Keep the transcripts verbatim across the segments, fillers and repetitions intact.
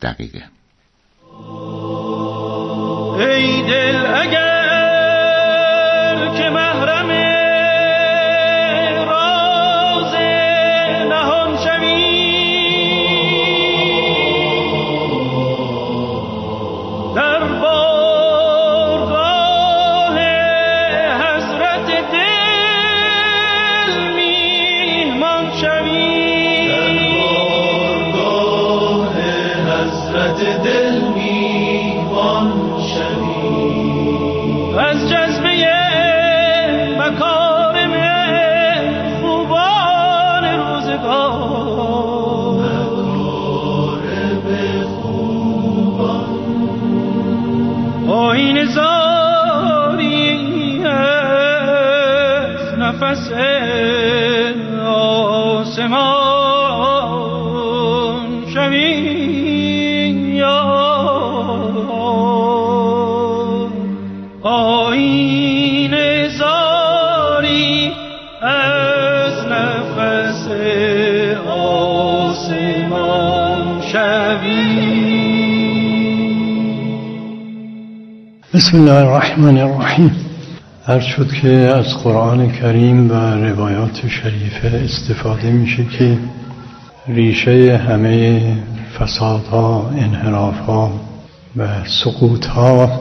دقیقه. ای دل اگر که محرم راز نهان شوی، در بارگاه حضرت دل میهمان شوی، در بارگاه حضرت دل میهمان شوی، از جذبه مکارم خوبان روزگار، مکارم خوبان آیین زاری از نفس آسمان شوی، آیین زاری از نفس آسمان شوی. بسم الله الرحمن الرحیم. عرض شد که از قرآن کریم و روایات شریفه استفاده میشه که ریشه همه فسادها، انحرافها و سقوطها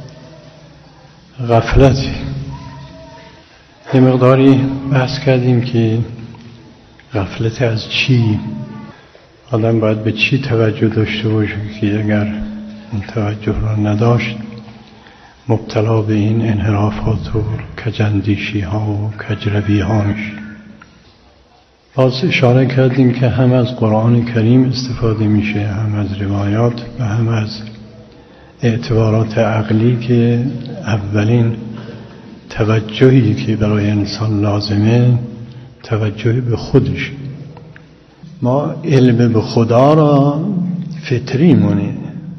غفلتی. یه مقداری بحث کردیم که غفلت از چی؟ آدم باید به چی توجه داشته باشه که اگر اون توجه را نداشت مبتلا به این انحرافات و کجندیشی ها و کجروی ها میشه. باز اشاره کردیم که هم از قرآن کریم استفاده میشه، هم از روایات و هم از اعتبارات عقلی که اولین توجهی که برای انسان لازمه توجه به خودش. ما علم به خدا را فطری مونه،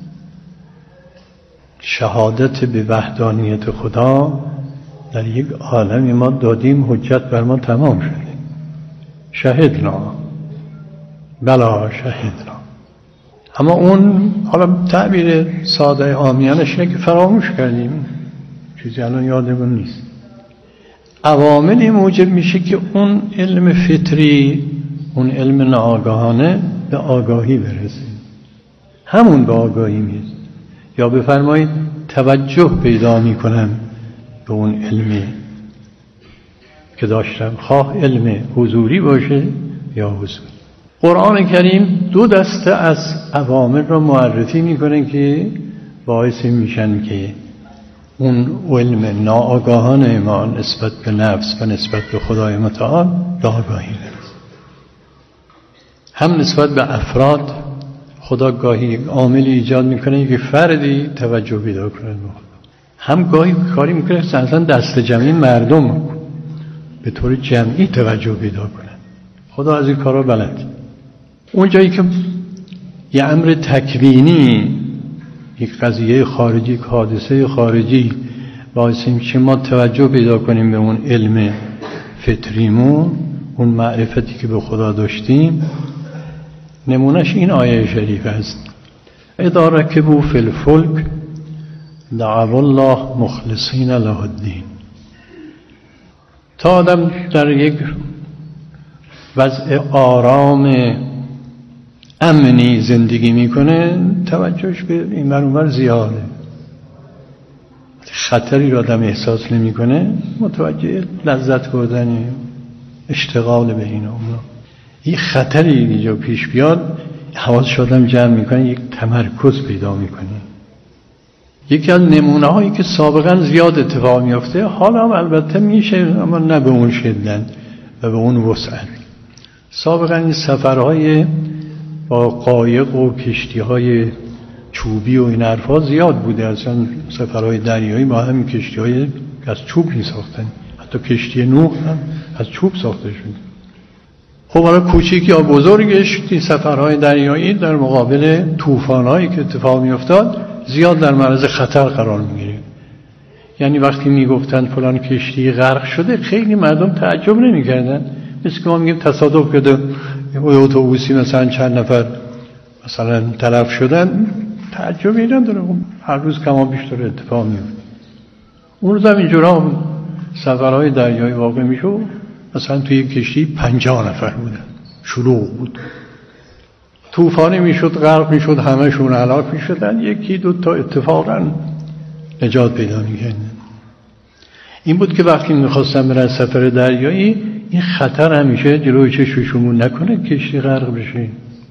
شهادت به وحدانیت خدا در یک عالمی ما دادیم، حجت بر ما تمام شده. شهدنا بلا شهدنا. اما اون حالا تعبیر ساده عامیانش اینه که فراموش کردیم، چیزی الان یادمون نیست. عواملی موجب میشه که اون علم فطری، اون علم ناآگاهانه به آگاهی برسه. همون به آگاهی میرسه، یا بفرمایید توجه پیدا میکنم به اون علمی که داشتم، خواه علم حضوری باشه یا حضوری. قرآن کریم دو دسته از عوامل را معرفی میکنه که باعث میشن که اون علم ناآگاهانه ما نسبت به نفس و نسبت به خدای متعال به آگاهی برسه. هم نسبت به افراد خدا گاهی یک عاملی ایجاد میکنه که فردی توجه پیدا کنه به خدا، هم گاهی کاری میکنه که اصلا دست جمعی مردم به طور جمعی توجه پیدا کنه. خدا از این کارا بلد. اون جایی که یه امر تکوینی، یک قضیه خارجی، یک حادثه خارجی باعث میشه ما توجه پیدا کنیم به اون علم فطریمون، اون معرفتی که به خدا داشتیم، نمونش این آیه شریف است: اذا رکبوا فی الفلک دعوا الله مخلصین له الدین. تا آدم در یک وضع آرام امنی زندگی میکنه توجهش به این ور اون ور زیاده، خطری را آدم احساس نمیکنه، متوجه لذت بردن، اشتغال به این اونا. یک خطری اینجا پیش بیاد حواسش آدم جمع میکنه، یک تمرکز پیدا میکنه. یکی از نمونه هایی که سابقا زیاد اتفاق میفته، حالا هم البته میشه اما نه به اون شدت و به اون وسعت. سابقا این سفرهای با قایق و کشتیهای چوبی و این حرفا زیاد بوده، اصلا سفرهای دریایی با همین کشتیهای از چوب می ساختن، حتی کشتی نوح هم از چوب ساخته شده. خب حالا کوچیک یا بزرگش این سفرهای دریایی در مقابل طوفان‌هایی که اتفاق می‌افتاد زیاد در معرض خطر قرار می‌گیره. یعنی وقتی میگفتن فلان کشتی غرق شده خیلی مردم تعجب نمی‌کردن، مثل که ما میگیم تصادف شده، یه اتوبوسی مثلا چند نفر مثلا تلف شدن تعجبی نداره، هر روز کما بیشتر اتفاق میفته. اون روز هم اینجورا سفرهای دریایی واقع میشد، مثلا توی کشتی پنجاه نفر بودن، شلوغ بود، طوفانی میشد، غرق میشد، همهشون هلاک میشدن، یکی دو تا اتفاقا نجات پیدا میکردن. این بود که وقتی میخواستن برن سفر دریایی، این خطر همیشه جلوی چشمشون نکنه کشتی غرق بشه.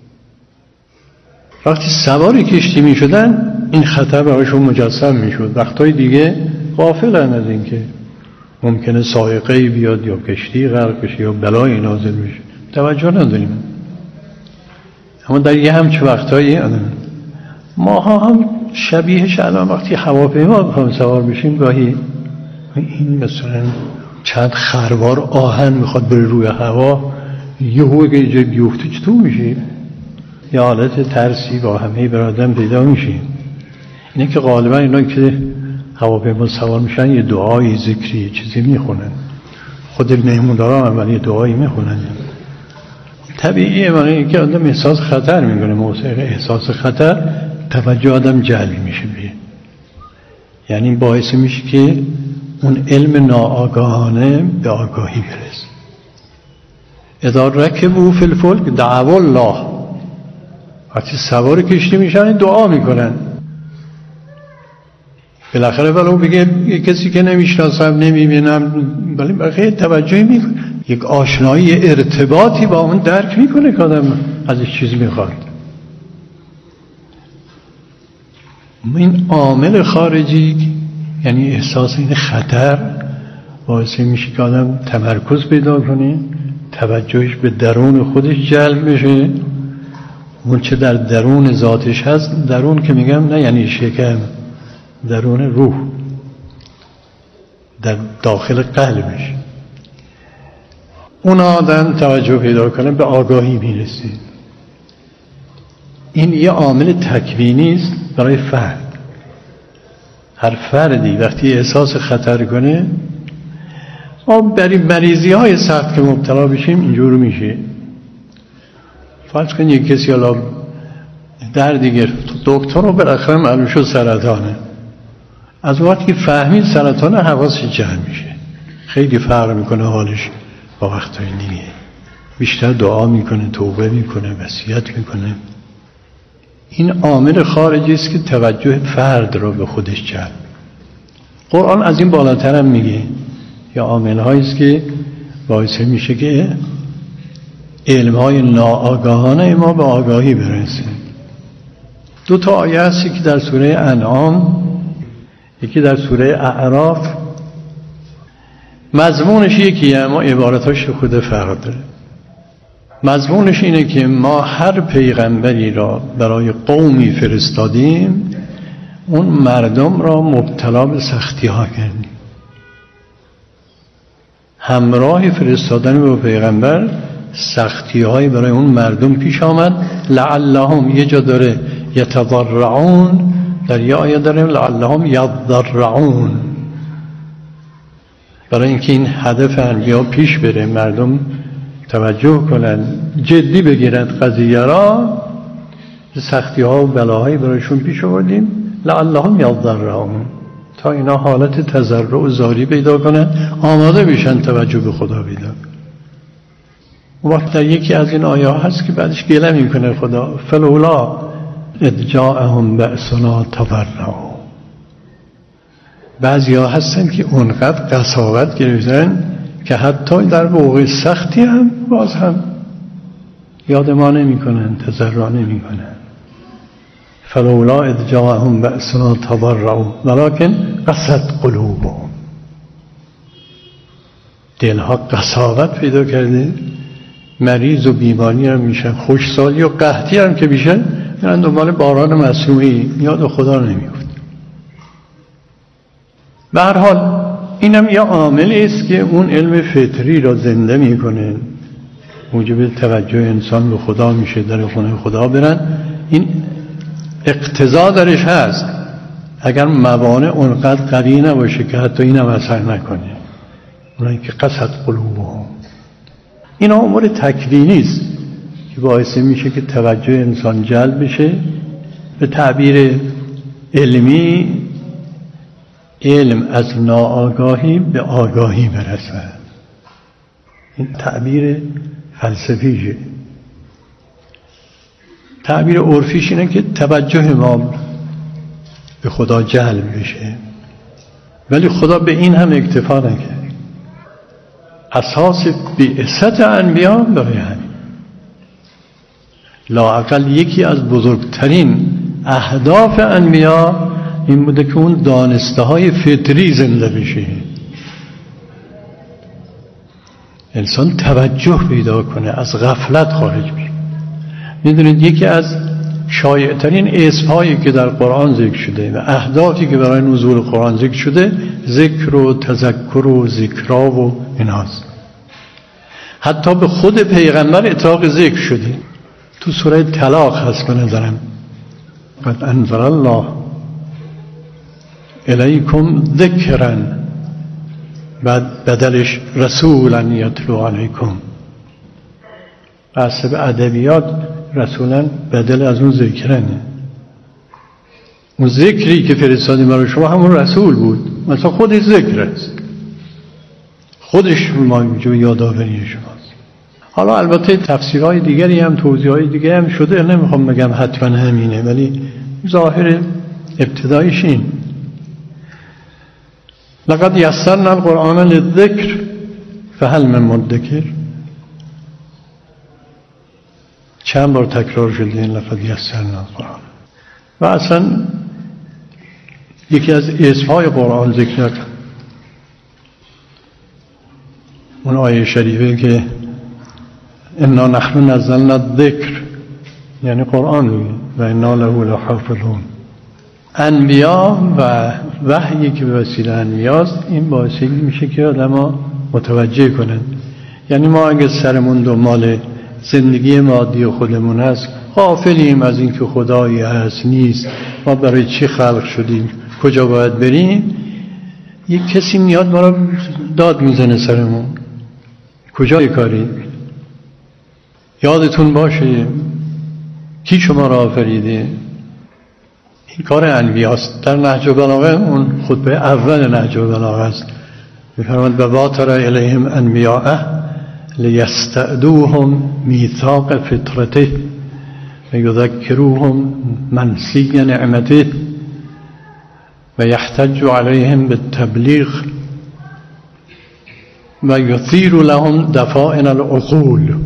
وقتی سوار کشتی میشدن این خطر برایشون مجسم میشد. وقتای دیگه غافلن از این که ممکنه صاعقه‌ای بیاد یا کشتی غرق بشه یا بلایی نازل بشه، توجه نداریم. اما در یه همچه وقتایی ماها هم شبیهش الان وقتی هواپیما بخوایم سوار بشیم، گاهی این مثلا چند خروار آهن میخواد بره روی هوا، یهو که اینجا بیفته چطور میشه؟ یه حالت ترسی با همه برادم پیدا میشه. اینه که غالبا اینا که هواپیما سوار میشن یه دعایی، ذکری، چیزی میخونن. خود مهمونداران هم یه دعایی میخونن. طبیعیه، برای اینکه آدم احساس خطر میکنه، موسیقی احساس خطر توجه آدم جلب میشه بیه. یعنی باعث میشه که اون علم ناآگاهانه به آگاهی برسه. اذا رکبوا فی الفلک دعوا الله، وقتی سوار کشتی میشن دعا میکنن. بالاخره ولو بگه کسی که نمیشناسم نمیبینم، ولی بقیه توجهی میکنه، یک آشنایی ارتباطی با اون درک میکنه که آدم ازش چیزی میخواد. این عامل خارجی یعنی احساس این خطر باعث میشه که آدم تمرکز پیدا کنه، توجهش به درون خودش جلب بشه. اون چه در درون ذاتش هست، درون که میگم نه یعنی شکم، درون روح، در داخل قلبش، اون آدم توجه پیدا کنه، به آگاهی میرسه. این یه عامل تکوینی است برای فرد. هر فردی وقتی احساس خطر کنه، ما برای مریضی های سخت که مبتلا بشیم اینجور میشه. فرض کنید یک کسی حالا دردی گرفت، دکتر رو بالاخره معلوم شد سرطانه. از وقتی که فهمید سرطانه حواسش جمع میشه، خیلی فرق میکنه حالش با وقتای دیگه. بیشتر دعا میکنه، توبه میکنه، وصیت میکنه. این عامل خارجی است که توجه فرد رو به خودش جلب. قرآن از این بالاتر هم میگه، یا عامل هایی است که باعث میشه که علم های ناآگاهانه ما به آگاهی برسه. دو تا آیه هستی که در سوره انعام، یکی در سوره اعراف. مضمونش یکیه اما عبارتاش خود فرق داره. مضمونش اینه که ما هر پیغمبری را برای قومی فرستادیم، اون مردم را مبتلا به سختی ها کردیم. همراه فرستادن به پیغمبر سختی های برای اون مردم پیش آمد. لعلهم، یه جا داره یتضرعون، در یه آیه داره لعلهم یضرعون، برای اینکه این هدف انبیا پیش بره، مردم توجه کنن، جدی بگیرند قضیه را، سختی ها و بلاهایی برایشون پیش آوردیم. لعلهم یضرعون، تا اینا حالت تضرع و زاری پیدا کنن، آماده بشن توجه به خدا پیدا. وقت در یکی از این آیه هست که بعدش گله میکنه خدا، فلولا اذ جاءهم بأسنا تضرعوا. بعضی ها هستن که اونقدر قساوت گرفتن که حتی در موقع سختی هم باز هم یاد ما نمی کنن، تضرع نمی کنن. فلولا اذ جاءهم بأسنا تضرعوا ولكن قست قلوبهم، دلها قساوت پیدا کرده، مریض و بیماری هم میشن، خوشسالی و قحطی هم که میشن، یعنی دنبال باران مصنوعی، یاد خدا نمیفته. به هر حال اینم یه عاملی است که اون علم فطری را زنده میکنه، موجب توجه انسان به خدا میشه، در خونه خدا برن. این اقتضا درش هست، اگر موانع اونقدر قوی نباشه که حتی اینم اثر نکنه. اونایی که قصد قلوبهم، این امور تکوینی است که باعث میشه که توجه انسان جلب بشه. به تعبیر علمی علم از ناآگاهی به آگاهی برسد. این تعبیر فلسفیشه. تعبیر عرفیش اینه که توجه ما به خدا جلب بشه، ولی خدا به این هم اکتفا نکرد. اساس بعثت انبیا برای همین لااقل یکی از بزرگترین اهداف انبیا این بوده که اون دانسته های فطری زنده بشه، انسان توجه پیدا کنه، از غفلت خارج بشه. میدونید یکی از شایع‌ترین اسم‌هایی که در قرآن ذکر شده و اهدافی که برای نزول قرآن ذکر شده ذکر و تذکر و ذکرا و ایناست. حتی به خود پیغمبر اطلاق ذکر شده. تو سوره طلاق هست به نظرم قد انزل الله الیکم ذکرا، بعد بدلش رسولا یتلو علیکم. حسب ادبیات رسولا بدل از اون ذکرنه. اون ذکری که فرستادیم برای شما همون رسول بود، مثلا خودش ذکر است، خودش مایه یادآوری شماست. حالا البته تفسیرهای دیگری هم توضیحهای دیگری هم شده، نمیخوام بگم حتما همینه، ولی ظاهر ابتدایش این لقد یسرنا القرآن للذکر فهل من مدکر. چند بار تکرار شده این لقد یسرنا القرآن. و اصلا یکی از اسمهای قرآن ذکر نکن اون آیه شریفه که انا نحن نزلنا الذکر، یعنی قرآن، و انا له لحافظون. انبیا و وحیی که به وسیله انبیاست این باعثی میشه که آدم‌ها متوجه کنن. یعنی ما اگه سرمون دنبال زندگی مادی خودمون هست، غافلیم از این که خدایی هست نیست، ما برای چی خلق شدیم، کجا باید بریم، یک کسی میاد ما رو داد میزنه سرمون کجای کاری. یادتون باشه کی شما را آفریده. این کار انبیاست. در نهج البلاغه اون خطبه اول نهج البلاغه است، می‌فرماید بواتر الیهم انبیاءه لیستعدوهم میثاق فطرته و یذکروهم منسی نعمته و یحتج علیهم بالتبلیغ و یثیر لهم دفائن العقول.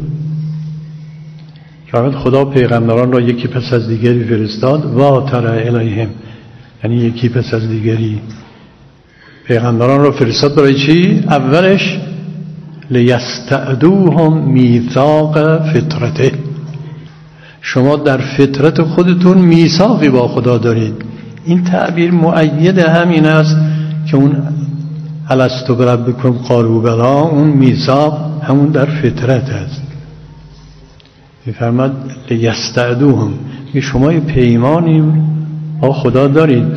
شاید خدا پیغمبران را یکی پس از دیگری فرستاد، واتر الیهم یعنی یکی پس از دیگری پیغمبران را فرستاد. برای چی؟ اولش لیستعدوهم میثاق فطرته، شما در فطرت خودتون میثاقی با خدا دارید. این تعبیر مؤید همین است که اون الستو بربکم قالوا بلی، اون میثاق همون در فطرت است. میفرماد لیستعدوهم، که شما یه پیمانی با خدا دارید،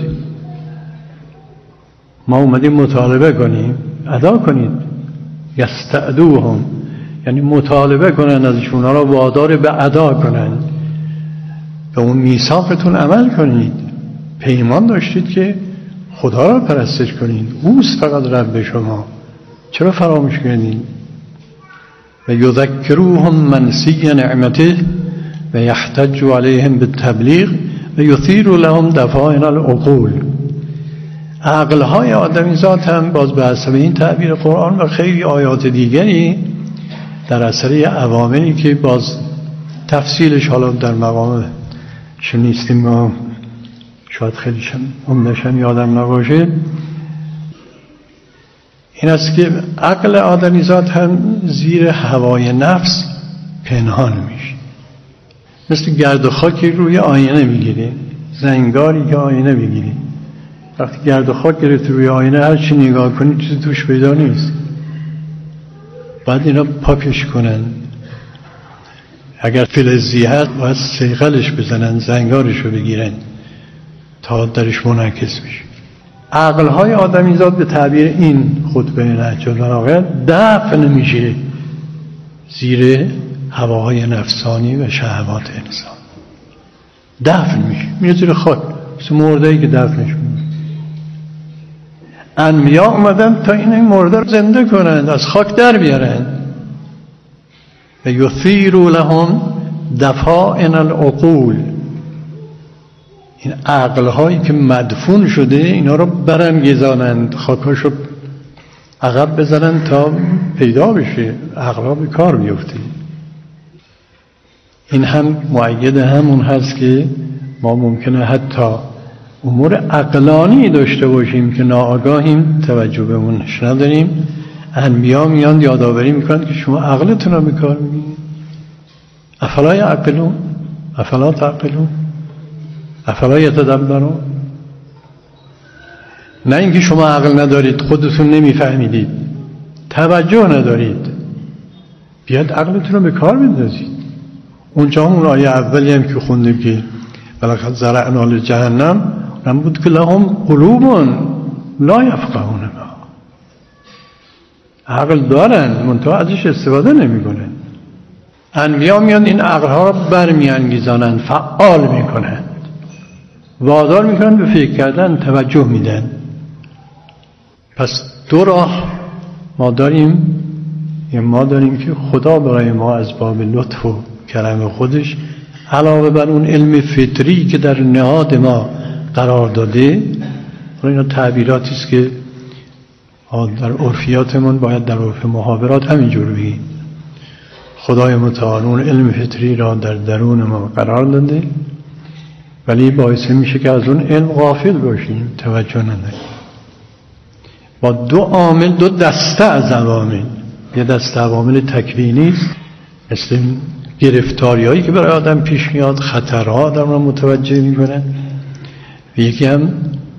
ما اومدیم مطالبه کنیم، ادا کنید. یستعدوهم یعنی مطالبه کنن ازشون، را وادار به ادا کنن، به اون میثاقتون عمل کنید. پیمان داشتید که خدا را پرستش کنید، اوست فقط رب شما، چرا فراموش کردید؟ و یذکروهم منسی نعمته و یحتج علیهم بالتبلیغ و یثیر لهم دفائن العقول. عقلهای آدمی ذات هم باز به حسب این تعبیر قرآن و خیلی آیات دیگری در اثر عواملی که باز تفصیلش حالا در مقام شنیستیم ما شاید خیلی عمده‌شم یادم نباشه، این است که عقل آدمی ذات هم زیر هوای نفس پنهان میشه. مثل گرد و خاکی روی آینه میگیری، زنگاری که آینه میگیری، وقتی گرد و خاک گرفت روی آینه هر چی نگاه کنی چیزی توش پیدا نیست، بعد اینا پاکش کنن. اگر فلزی هست باید صیقلش بزنن، زنگارش رو بگیرن تا درش منعکس بشه. عقلهای آدمی ذات به تعبیر این خطبه نهج البلاغه دفن میشه زیر هواهای نفسانی و شهوات انسان. دفن میشه، میره زیر خاک، مثل مرده‌ای که دفنش میشه. انبیا اومدن تا این مرده رو زنده کنند، از خاک در بیارند. و یثیر لهم دفائن العقول، این عقلهایی که مدفون شده اینا رو برانگیزانند، خاکاشو عقب بزنن تا پیدا بشه، عقلها به کار بیفته. این هم مؤید همون هست که ما ممکنه حتی امور عقلانی داشته باشیم که ناآگاهیم، توجه به اونش نداریم. انبیا میان یادآوری میکنن که شما عقلتون رو به کار میگیرید. افلا یعقلون افلا تعقلون افلا یتدبرون. نه اینکه شما عقل ندارید، خودتون نمیفهمیدید، توجه ندارید، بیاد عقلتون رو به کار بندازید. اونجا اون آیه اولی هم که خوندیم که ولقد زرعنا لجهنم، اون بود که لهم قلوب لا یفقهون بها. عقل دارن منتها ازش استفاده نمیکنن. انبیا میان این عقلها رو برمیانگیزانند، فعال میکنند، وادار میکنند به فکر کردن، توجه میدن. پس دو راه ما داریم. یا ما داریم که خدا برای ما از باب لطف و کرم خودش علاوه بر اون علم فطری که در نهاد ما قرار داده، اینا تعبیراتی است که در عرفیاتمون باید در عرف محاورات همینجور بگیم. خدای متعال اون علم فطری را در درون ما قرار داده، ولی باعث میشه که از اون علم غافل باشیم، توجه نداریم. با دو عامل، دو دسته از عوامل. یه دسته عوامل تکوینی است، مثل گرفتاریایی که برای آدم پیش میاد، خطرها آدم را متوجه میکنن. و یکی هم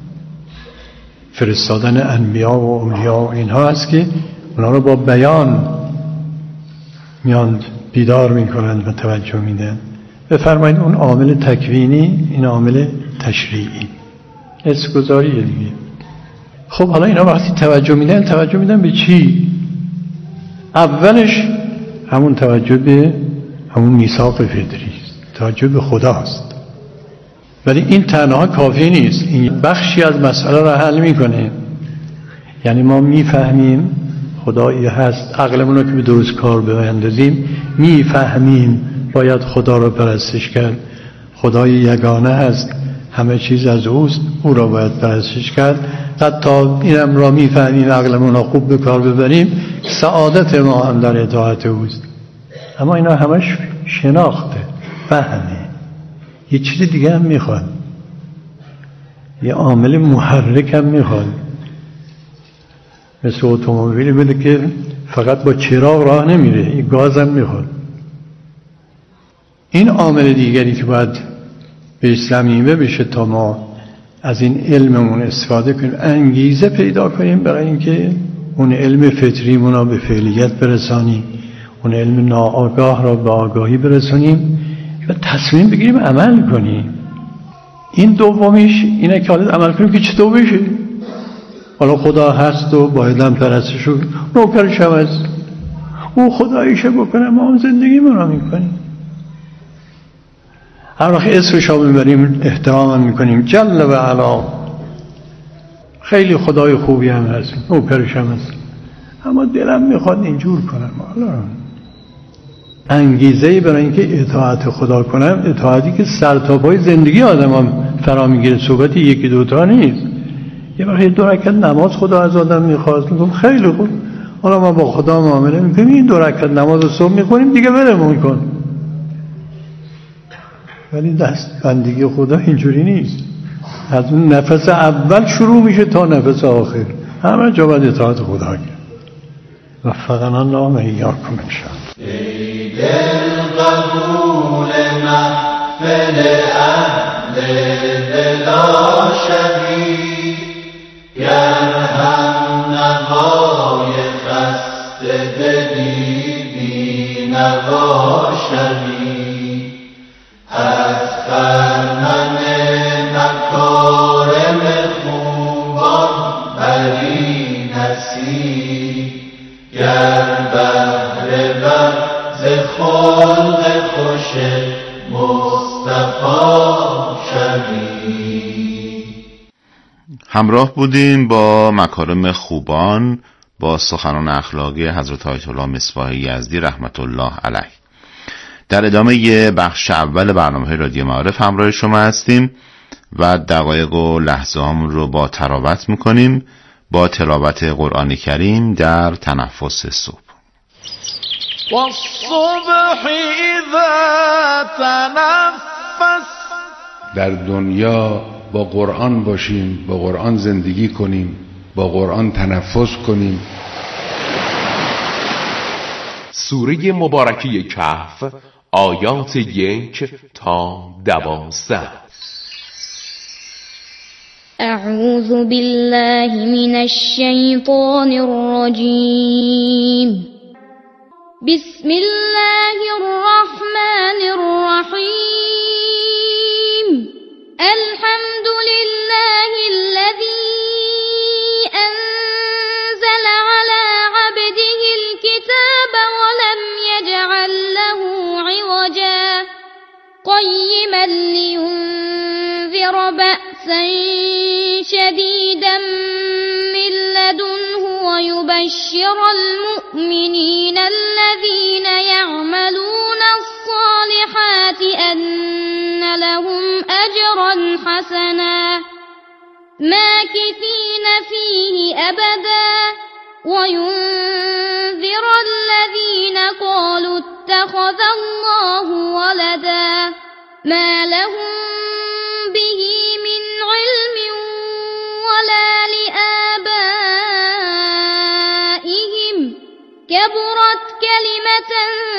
فرستادن انبیا و اولیا و اینها هست که اونا رو با بیان میان بیدار میکنن و توجه میدن. بفرمایید اون عامل تکوینی، این عامل تشریعی، اسمگذاریه دیگه. خب حالا اینا وقتی توجه میدن، توجه میدن به چی؟ اولش همون توجه به همون میثاق فطری است، توجه به خداست. ولی این تنها کافی نیست، این بخشی از مسئله را حل میکنه. یعنی ما میفهمیم خدایی هست، عقلمون رو که به درست کار بیاندازیم میفهمیم باید خدا رو پرستش کرد. خدای یگانه هست، همه چیز از اوست، او را باید پرستش کرد. حتی اینم را میفهمیم، عقلمون رو خوب به کار ببریم، سعادت ما هم در اطاعت اوست. اما اینا همش شناخته، فهمه. یه چیز دیگه هم میخواد، یه عامل محرک هم میخواد. مثل اتومبیلی بوده که فقط با چراغ راه نمیره، یه گاز هم میخواد. این عامل دیگری که باید به ضمیمه بشه تا ما از این علممون استفاده کنیم، انگیزه پیدا کنیم برای اینکه اون علم فطریمون را به فعلیت برسانیم، اون علم ناآگاه را به آگاهی برسانیم و تصمیم بگیریم عمل کنیم. این دومیش اینه که حالا عمل کنیم که چطور بشه. حالا خدا هست و باید هم پرستش رو نوکرش هم هست، او خداییشه بکنه، ما هم زندگی من را میکنیم. هر وقت اسمش را میبریم احترام هم میکنیم، جل و علا خیلی خدای خوبی هم هست، نوکرش هم هست، اما دلم میخواد اینجور کنم. حالا انگیزه‌ای برای اینکه اطاعت خدا کنم، اطاعتی که سر تا پای زندگی آدم هم فرا میگیره، صحبتی یکی دوتا نیست. یه وقتی دو رکعت نماز خدا از آدم میخواست، میگم خیلی خوب، حالا ما با خدا معامله میکنیم، این دو رکعت نماز صبح میخونیم دیگه ولمون کن. ولی دست بندگی خدا اینجوری نیست، از اون نفس اول شروع میشه تا نفس آخر، همه جا باید اطاعت خدا کرد. وفقنا الله و ایاکم انشاءالله. ای دل قبول محفل اهل دلا شوی، گر هم نوای خسته دلی بی نوا شوی، از خرمن مکارم خوبان بری نسی، گر بهر بر ز خود همراه بودیم با مکارم خوبان با سخنان اخلاقی حضرت آیت الله مصباح یزدی رحمت الله علیه. در ادامه یه بخش اول برنامه رادیو معارف همراه شما هستیم و دقایق و لحظه هامون رو با تراوت میکنیم با تلاوت قرآن کریم در تنفس صبح. والصبح اذا تنفس. در دنیا با قرآن باشیم، با قرآن زندگی کنیم، با قرآن تنفس کنیم. سوره مبارکه کهف آیات یک تا دوازده. اعوذ بالله من الشیطان الرجیم. بسم الله الرحمن الرحیم. الحمد لله الذي أنزل على عبده الكتاب ولم يجعل له عوجا قيما لينذر بأسا شديدا من لدنه ويبشر المؤمنين الذين يعملون الصالحات أن لهم أجرا حسنا ماكثين فيه أبدا وينذر الذين قالوا اتخذ الله ولدا ما لهم به من علم ولا لآبائهم كبرت كلمة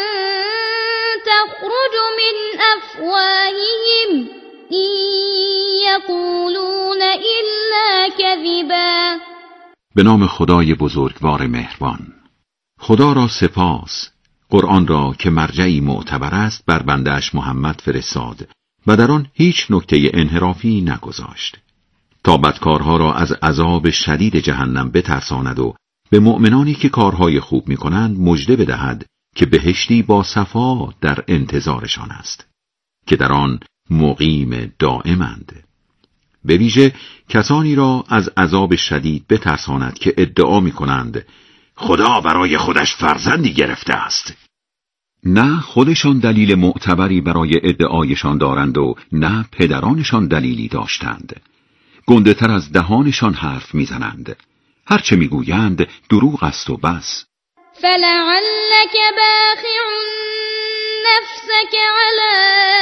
تخرج من أفواههم إن يقولون إلا كذبا. به نام خدای بزرگوار مهربان. خدا را سپاس، قرآن را که مرجعی معتبر است بر بنده‌اش محمد فرستاد و در آن هیچ نکته انحرافی نگذاشت تا بدکارها را از عذاب شدید جهنم بترساند و به مؤمنانی که کارهای خوب می‌کنند مژده بدهد که بهشتی با صفا در انتظارشان است که در آن مقیم دائمند. به ویژه کسانی را از عذاب شدید بترساند که ادعا می‌کنند خدا برای خودش فرزندی گرفته است. نه خودشان دلیل معتبری برای ادعایشان دارند و نه پدرانشان دلیلی داشتند. گنده تر از دهانشان حرف میزنند. هرچه میگویند دروغ است و بس. فلعلك باخع نفسك على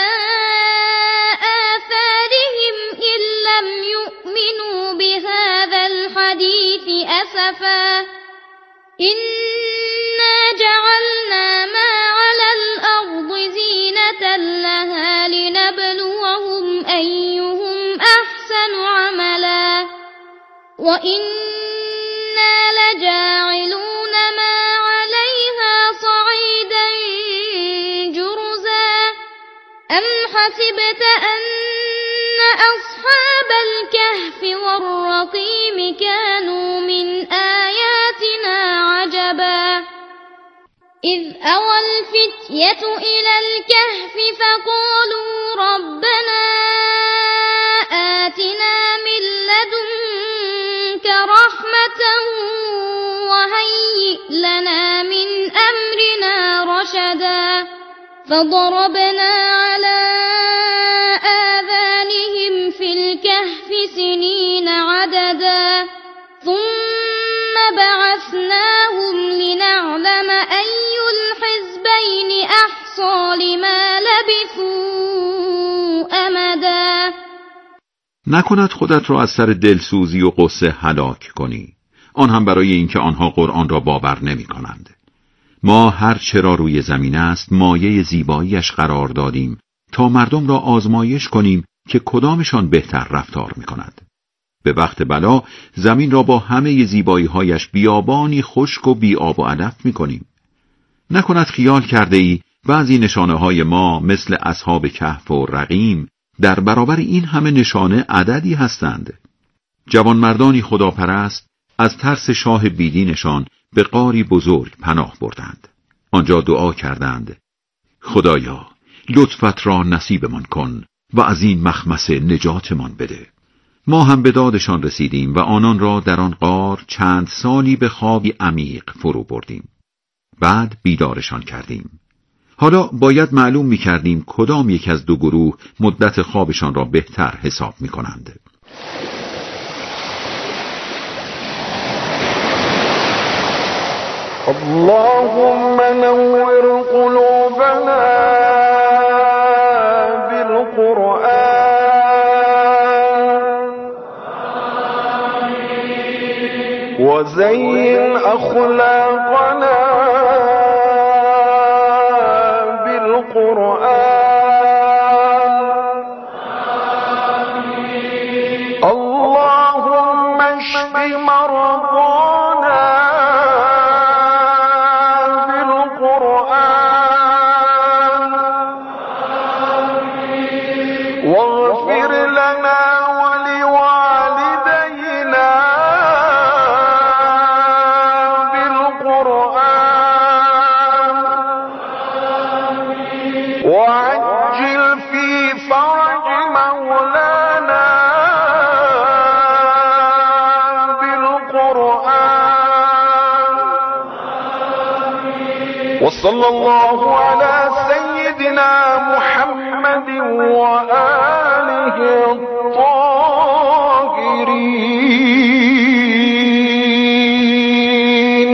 آثارهم إن لم يؤمنوا بهذا الحديث أسفا إنا جعلنا ما على الأرض زينة لها لنبلوهم أيهم أحسن عملا وإنا لجاعلون ما عليها صعيدا جرزا أم حسبت أن أصحاب الكهف والرقيم كانوا من آياتنا عجبا إذ أوى الفتية إلى الكهف فقالوا ربنا آتنا من لدنك رحمة وهيئ لنا من أمرنا رشدا فضربنا على آذانهم في الكهف سنين عددا ثم بعثناهم لنعلم أي الحزبين أحصى لما لبثوا أمدا. نکند خودت را از سر دلسوزی و غصه هلاک کنی، آن هم برای اینکه آنها قرآن را باور نمی کنند. ما هر چه را روی زمین است مایه زیباییش قرار دادیم تا مردم را آزمایش کنیم که کدامشان بهتر رفتار می کند. به وقت بلا زمین را با همه زیبایی‌هایش بیابانی خشک و بی آب و علف می کنیم. نکند خیال کرده ای بعضی نشانه های ما مثل اصحاب کهف و رقیم در برابر این همه نشانه عددی هستند. جوانمردانی خداپرست از ترس شاه بیدینشان به غاری بزرگ پناه بردند. آنجا دعا کردند خدایا لطفت را نصیبمان کن و از این مخمسه نجاتمان بده. ما هم به دادشان رسیدیم و آنان را در آن غار چند سالی به خوابی عمیق فرو بردیم. بعد بیدارشان کردیم. حالا باید معلوم می کردیم کدام یک از دو گروه مدت خوابشان را بهتر حساب می کنند. اللهم نور قلوبنا بالقرآن وزين أخلاقنا بالقرآن اللهم اشف مرضانا بالقرآن واغفر لنا ولوالدينا بالقرآن وعجل في فرج مولانا بالقرآن وصلى الله على سيدنا محمد وآله الطاهرين.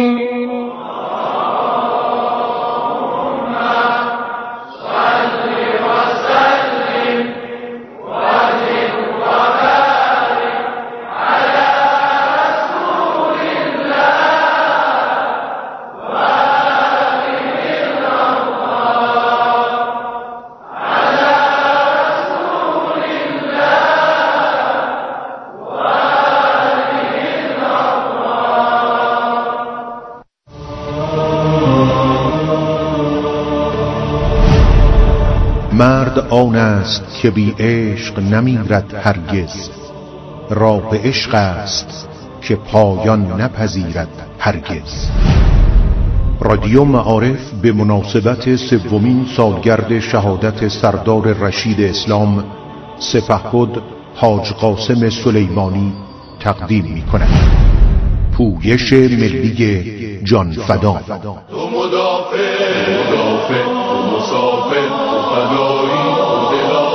مرد آن است که بی عشق نمیرد هرگز، را به عشق است که پایان نپذیرد هرگز. رادیو معارف به مناسبت سومین سالگرد شهادت سردار رشید اسلام سپهبد حاج قاسم سلیمانی تقدیم می کند. پویش ملی جانفدا. تو مدافع مدافع تو مسافر تو فدایی تو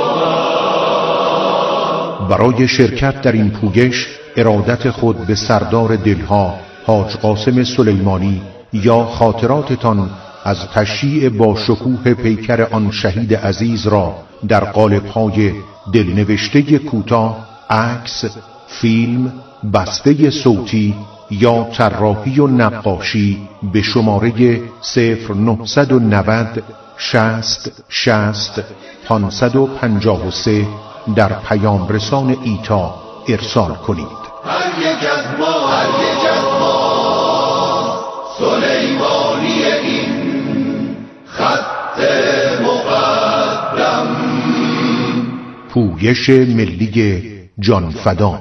دلاور. برای شرکت در این پویش ارادت خود به سردار دلها حاج قاسم سلیمانی یا خاطراتتان از تشییع با شکوه پیکر آن شهید عزیز را در قالب‌های دلنوشته کوتاه، عکس، فیلم، بسته صوتی یا طراحی و نقاشی به شماره صفر نهصد و نود شصت شصت پانصد و پنجاه و سه در پیام رسان ایتا ارسال کنید. هر یک از ما هر یک از ما سلیمانی این خط مقدم. پویش ملی جانفدا.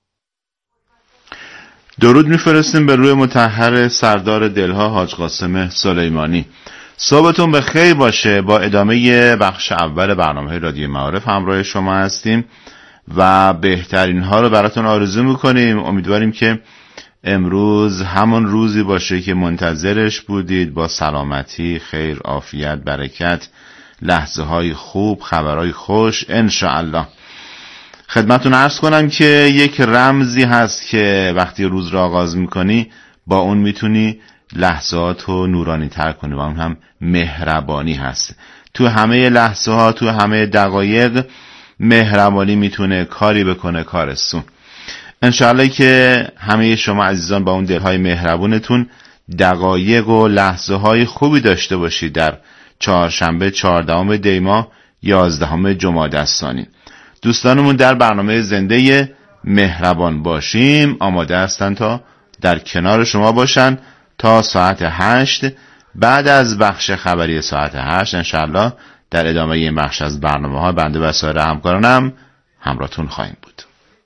درود میفرستیم به روی مطهر سردار دلها حاج قاسم سلیمانی. صحبتون به خیر باشه. با ادامه بخش اول برنامه رادیو معارف همراه شما هستیم و بهترین ها رو براتون آرزو میکنیم. امیدواریم که امروز همون روزی باشه که منتظرش بودید، با سلامتی، خیر، عافیت، برکت، لحظه های خوب، خبرهای خوش انشاءالله. خدمتون عرض کنم که یک رمزی هست که وقتی روز را آغاز میکنی با اون میتونی لحظات رو نورانی تر کنی و اون هم مهربانی هست. تو همه لحظه ها، تو همه دقایق مهربانی میتونه کاری بکنه کارستون. انشاءالله که همه شما عزیزان با اون دلهای مهربونتون دقایق و لحظه های خوبی داشته باشید در چهارشنبه چهاردهم دی ماه یازدهم جمادی الثانی. دوستانمون در برنامه زنده مهربان باشیم آماده هستن تا در کنار شما باشن تا ساعت هشت. بعد از بخش خبری ساعت هشت انشاءالله در ادامه این بخش از برنامه ها بنده و سایر همکارانم همراهتون خواهیم بود.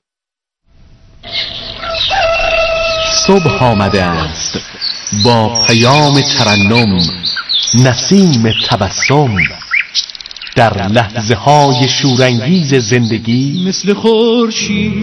صبح آمده است با پیام ترنم، نسیم تبسم، در لحظه های شورانگیز زندگی مثل خورشید